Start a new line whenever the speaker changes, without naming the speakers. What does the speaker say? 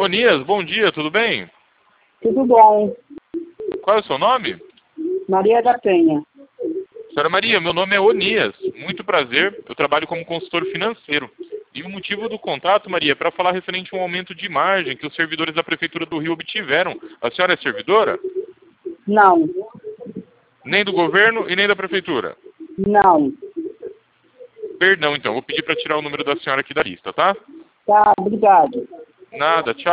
Onias, bom dia, tudo bem?
Tudo bom.
Qual é o seu nome?
Maria da Penha.
Senhora Maria, meu nome é Onias. Muito prazer, eu trabalho como consultor financeiro. E o motivo do contrato, Maria, é para falar referente a um aumento de margem que os servidores da Prefeitura do Rio obtiveram. A senhora é servidora?
Não.
Nem do governo e nem da Prefeitura?
Não.
Perdão, então, vou pedir para tirar o número da senhora aqui da lista, tá?
Tá, obrigado.
Nada, tchau.